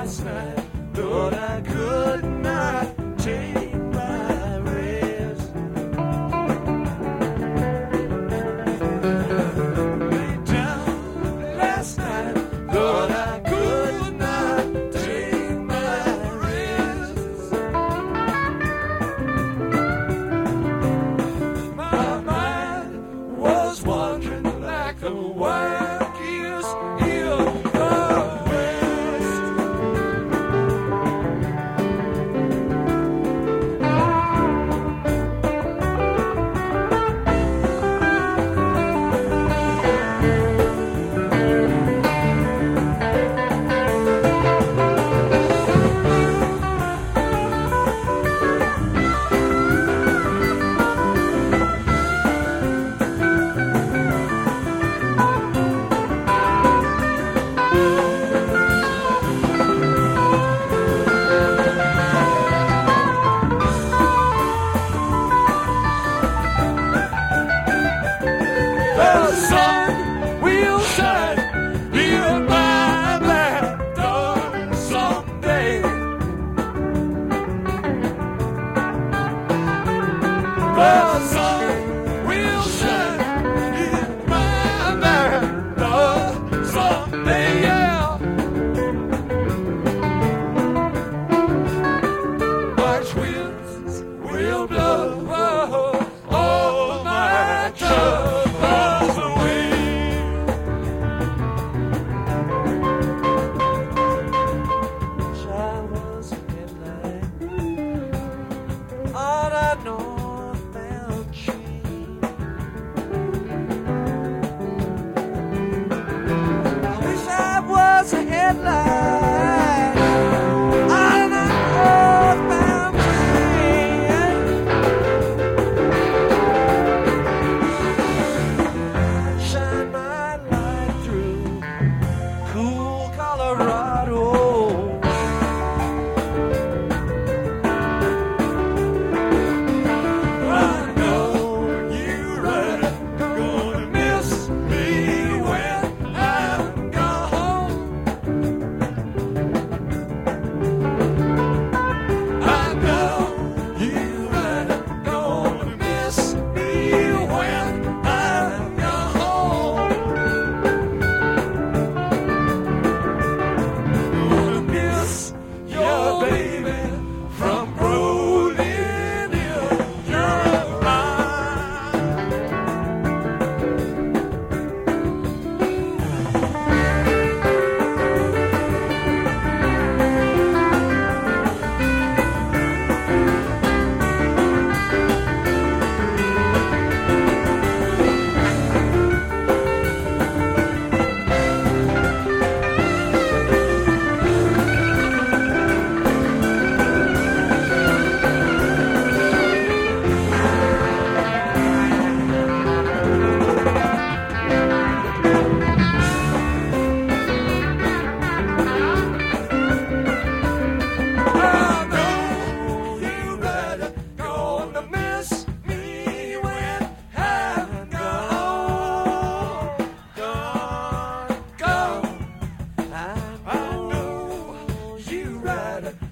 last night. Thought I could not take my rest. Lay down last night. Thought I could not take my rest. My mind was wandering like a wild goose in the west. The sun will shine in my black door someday. The sun will shine in my black door someday, yeah. March winds will blow all my troubles away. Wish I was a headlight on a northbound train. I wish I was a headlight on a northbound train. Shine my light through cool Colorado. I know you're right, gonna miss me when I'm gone. I know you're right, gonna miss me when I'm gone. Gonna miss your baby from rolling in your mind. I know you better gonna miss me when I'm gone, gone, gone. I know you better